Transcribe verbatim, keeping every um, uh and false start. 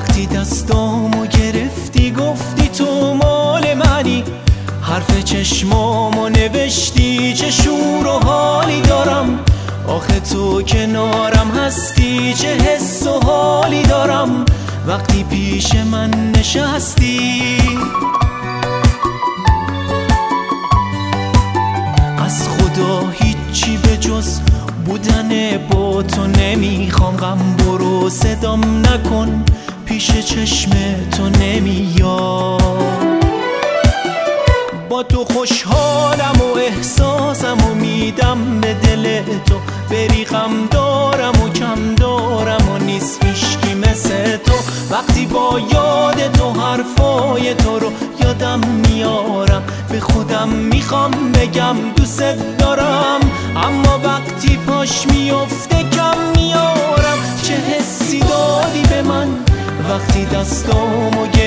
وقتی دستامو گرفتی گفتی تو مال منی، حرف چشمامو نوشتی چه شور و حالی دارم. آخه تو کنارم هستی چه حس و حالی دارم. وقتی پیش من نشستی از خدا هیچی به جز بودن با تو نمیخوام. غم برو صدام نکن پیش چشم تو نمیاد. با تو خوشحالم و احساسم و میدم به دل تو، بری غم دارم و کم دارم و نیست هیچکی مثل تو. وقتی با یاد تو حرفای تو رو یادم میارم، به خودم میخوام بگم دوست دارم، اما وقتی پاش میفته کم میارم. چه حسی دادی به من وقتی دستامو